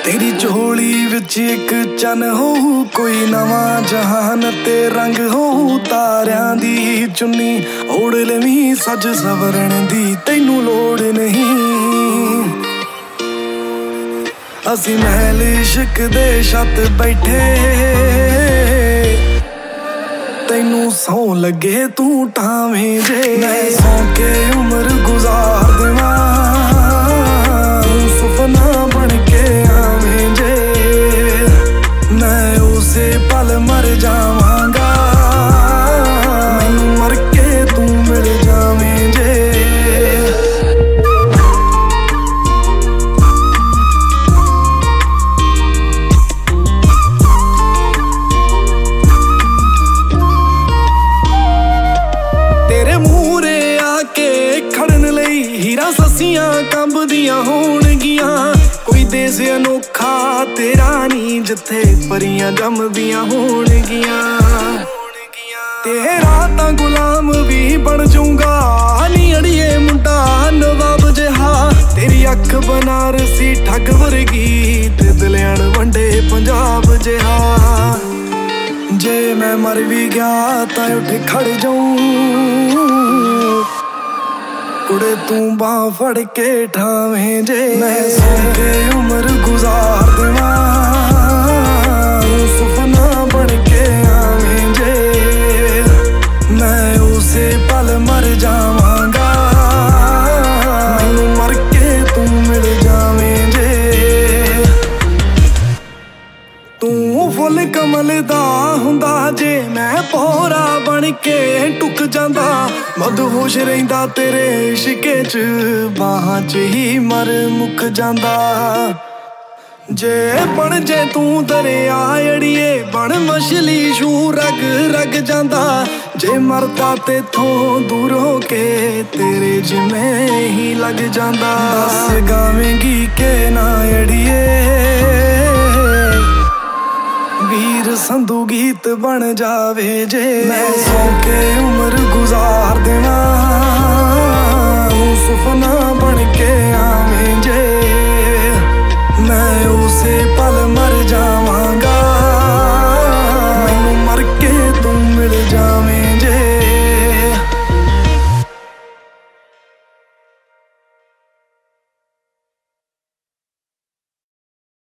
तेरी झोली विच एक चन होऊ, कोई नवा जहान ते रंग होऊ। तारियां दी चुन्नी ओढ़ लवीं सज सवरण दी तैनू लोड़ नहीं। असी महल इश्क दे छत बैठे, तैनू सौ लगे तू टावें जे। मैं सौ के उम्र गुजार देवां, सुपना बन के आवें जे। मैं उसे पल मर जावांगा, मैनू मर के तू मिल जावें जे। तेरे मूहरे आके खड़न लई हीरा ससियां कंबदियां होणगियां। कोई देश अनोखा तेरा नी जिथे परियां जमदियां होणगियां। तेरा तां गुलाम भी बन जाऊंगा नी अड़िए मुंडा नवाब जिहा। तेरी अख बनारसी ठग वर्गी ते दिलैण वंडे पंजाब जिहा। जे मैं मर भी गया तां उठ खड़ जाऊं, कुड़े तू बांह फड़ के ठावें जे। मैं सौ के उम्र गुजार देवां, सुपना बन के आवें जे। मैं उसे पल मर जावांगा, मैनू मर के तू मिल जावें जे। तू फुल कमल दा हुंदा जे मैं भौरा बन के टुक जांदा। मदहोश रहिंदा तेरे इश्के च, बाहां च ही मर मुक जांदा। जे बन जे तू दरिया अड़िए बन मछली छू रग रग जांदा। जे मरदा तेथों दूर होके तेरे जिमें ही लग जांदा। दस गावेंगी के ना अड़िए, वीर संधू गीत बन जावे जे। मैं सौ के उम्र गुजार देवां, सुपना बन के आवें।